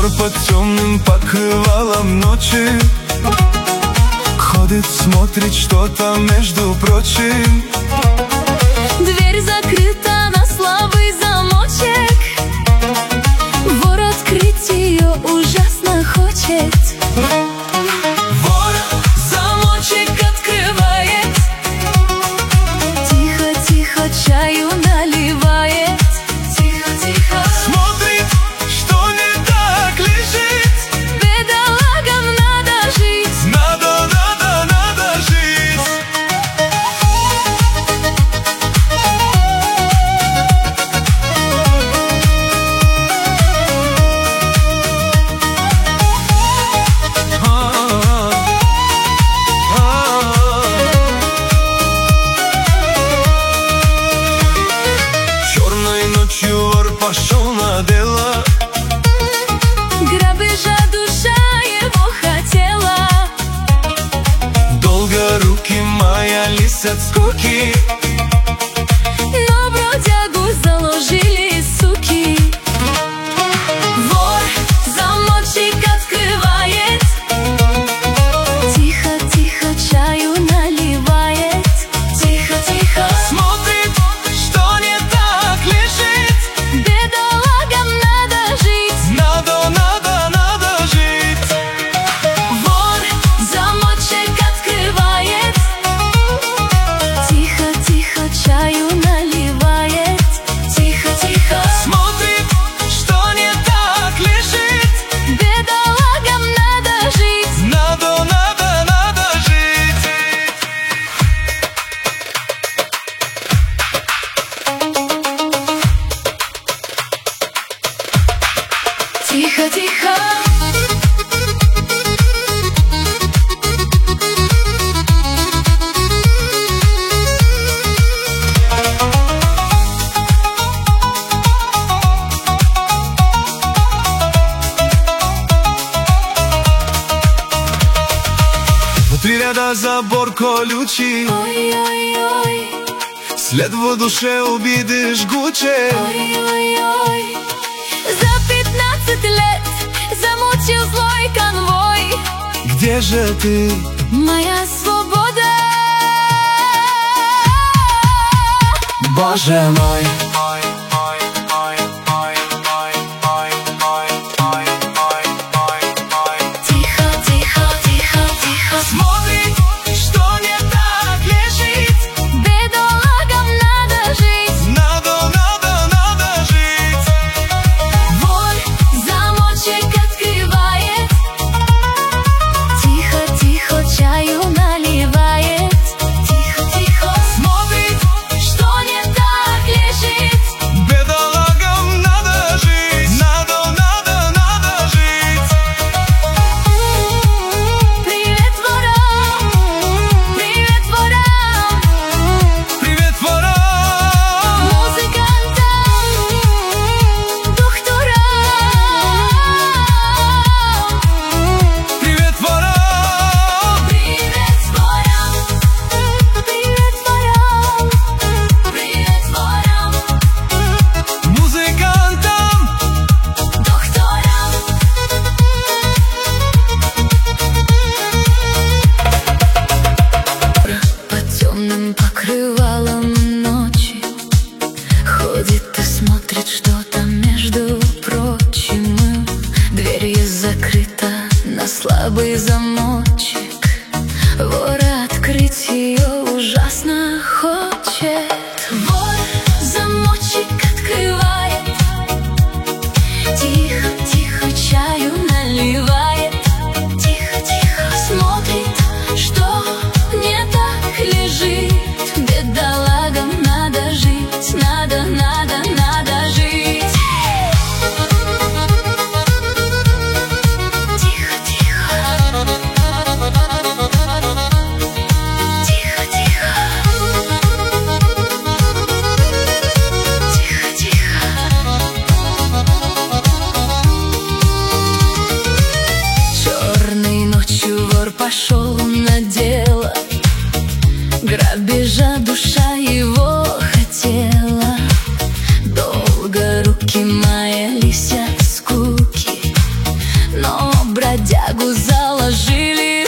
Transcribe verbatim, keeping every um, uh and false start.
Вор под темным покрывалом ночи ходит, смотрит, что там между прочим. Дверь закрыта на слабый замочек, вор открыть ее ужасно хочет. Вор замочек открывает, тихо-тихо чаю наливает. Тихо-тихо смотрит, что не так лежит. Бедолагам надо жить. Надо, надо, надо жить. Черной ночью вор пошел на дело, Грабежа душа его хотела. долго руки маялись от скуки, Но бродягу заложили суки. Вор замочек открывает, тихо-тихо чаю наливает. Тихо-тихо смотрит, что не так лежит. бедолагам надо жить. Надо, надо, надо жить. Вор замочек открывает, тихо-тихо чаю наливает. Тихо-тихо Смотрит, что не так лежит. бедолагам надо жить. Надо, надо, надо жить. Тихо-тихо Внутри ряда забор колючий, Ой-ой-ой, след в душе обиды жгучей. ой-ой-ой. За пятнадцать лет замучил злой конвой. Где же ты? Моя свобода. Боже мой. Тихо, тихо, тихо, тихо Смотрит, что не так лежит. бедолагам надо жить. Надо, надо, надо жить. Вор замочек открывает, тихо-тихо чаю наливает. Тихо-тихо Смотрит, что не так лежит. бедолагам надо жить. Надо, надо, надо жить. Привет ворам, привет ворам, Привет, ворам. музыкантам, докторам. Привет, ворам. Привет ворам, привет ворам, привет ворам, Музыкантам. докторам. Под темным покрывалом ночи ходит и смотрит, что там между прочим. Дверь есть закрыта на слабый замочек, вор открыть ее ужасно хочет. Вор замочек открывает, тихо-тихо чаю наливает. Тихо-тихо смотрит, что не так лежит. Бедолагам надо жить. Надо, надо, надо жить. Тихо-тихо, тихо-тихо, тихо-тихо. Черной ночью вор пошел на дело, грабежа душа его хотела. Долго руки маялись от скуки, но бродягу заложили